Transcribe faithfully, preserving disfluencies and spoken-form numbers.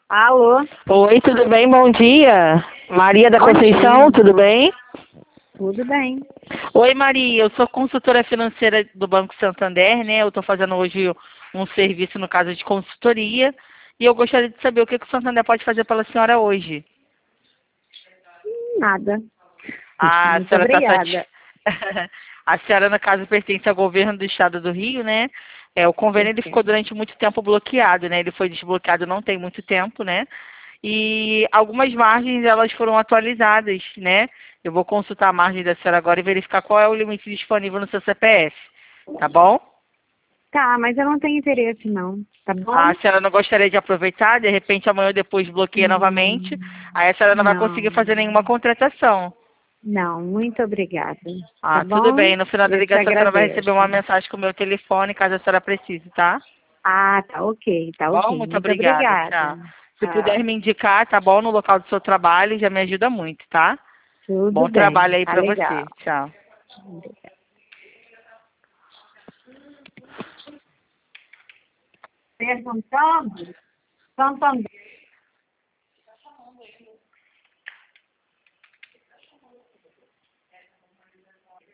Alô? Oi, tudo bem? Bom dia. Maria da Bom Conceição, dia. tudo bem? Tudo bem. Oi, Maria, eu sou consultora financeira do Banco Santander, né? Eu estou fazendo hoje um serviço no caso de consultoria e eu gostaria de saber o que, que o Santander pode fazer pela senhora hoje. Nada. Ah, a Muito senhora está satisfeita. obrigada. A senhora, no caso, pertence ao governo do estado do Rio, né? É, o convênio ele ficou durante muito tempo bloqueado, né? Ele foi desbloqueado não tem muito tempo, né? E algumas margens elas foram atualizadas, né? Eu vou consultar a margem da senhora agora e verificar qual é o limite disponível no seu C P F, tá bom? Tá, mas eu não tenho interesse não, tá A bom? senhora não gostaria de aproveitar, de repente amanhã ou depois bloqueia novamente, Hum, aí a senhora não vai conseguir não, fazer nenhuma contratação. não, muito obrigada. Tá Ah, tudo bom? bem. No final da Eu te ligação, a senhora vai receber agradeço. uma mensagem com o meu telefone, caso a senhora precise, tá? Ah, tá ok, Tá tá bom? ok. Muito Muito obrigada. obrigada. Tchau. Se puder Tchau. me indicar, tá bom, no local do seu trabalho, já me ajuda muito, tá? Tudo Bom trabalho bem, aí tá pra você. legal. Tchau. Perguntando, Santander.